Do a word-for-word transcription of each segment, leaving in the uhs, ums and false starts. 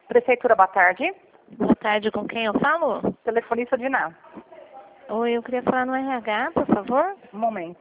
Prefeitura, boa tarde. Boa tarde, com quem eu falo? Telefonista de Ná. Oi, eu queria falar no R H, por favor. Um momento.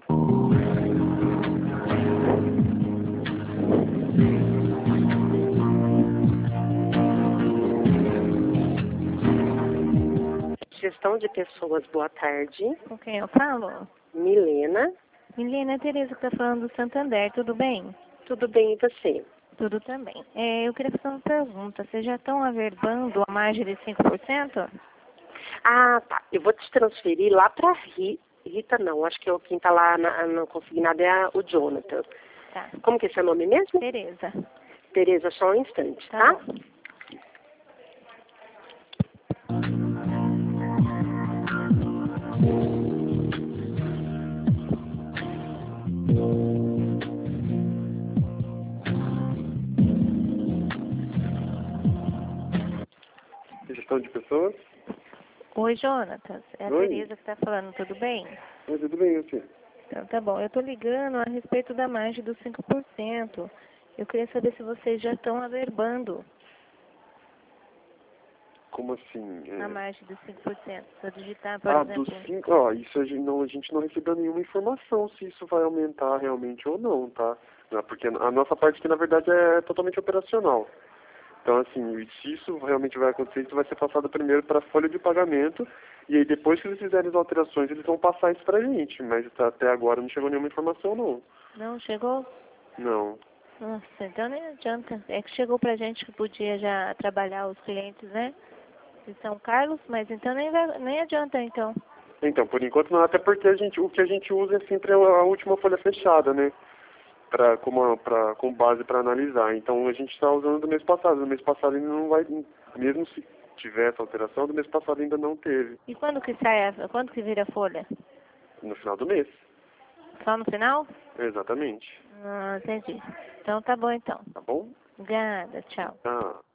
Gestão de pessoas, boa tarde. Com quem eu falo? Milena, Milena, é Tereza que está falando do Santander, tudo bem? tudo bem e você? Tudo também. É, eu queria fazer uma pergunta. Vocês já estão averbando a margem de cinco por cento? Ah, tá. Eu vou te transferir lá pra Ri- Rita, não. Acho que eu- quem tá lá na, no consignado é a- o Jonathan. Tá. Como que é seu nome mesmo? Tereza. Tereza, só um instante, Tá tá? bom. Gestão de pessoas? Oi, Jonatas. É a Oi. Tereza que está falando, tudo bem? Oi, tudo bem, assim? Então, tá bom. Eu estou ligando a respeito da margem dos cinco por cento. Eu queria saber se vocês já estão averbando Como assim? É... a margem dos cinco por cento. Se eu digitar, por Ah, exemplo... dos cinco... Ó, isso a gente, não, a gente não recebeu nenhuma informação se isso vai aumentar realmente ou não, tá? Não, porque a nossa parte aqui, na verdade, é totalmente operacional. Então, assim, se isso realmente vai acontecer, isso vai ser passado primeiro para a folha de pagamento, e aí depois que eles fizerem as alterações, eles vão passar isso pra gente, mas até agora não chegou nenhuma informação, não. Não, chegou? Não. Nossa, então nem adianta. É que chegou pra gente que podia já trabalhar os clientes, né? De São Carlos, mas então nem, vai- nem adianta, então. Então, por enquanto não, até porque a gente, o que a gente usa é sempre a última folha fechada, né? Pra, como, pra, como base para analisar. Então a gente está usando do mês passado. Do mês passado ainda não vai, mesmo se tiver essa alteração, do mês passado ainda não teve. E quando que sai, a, quando que vira a folha? No final do mês. Só no final? Exatamente. Ah, entendi. Então tá bom, então. Tá bom? Obrigada, tchau. Ah.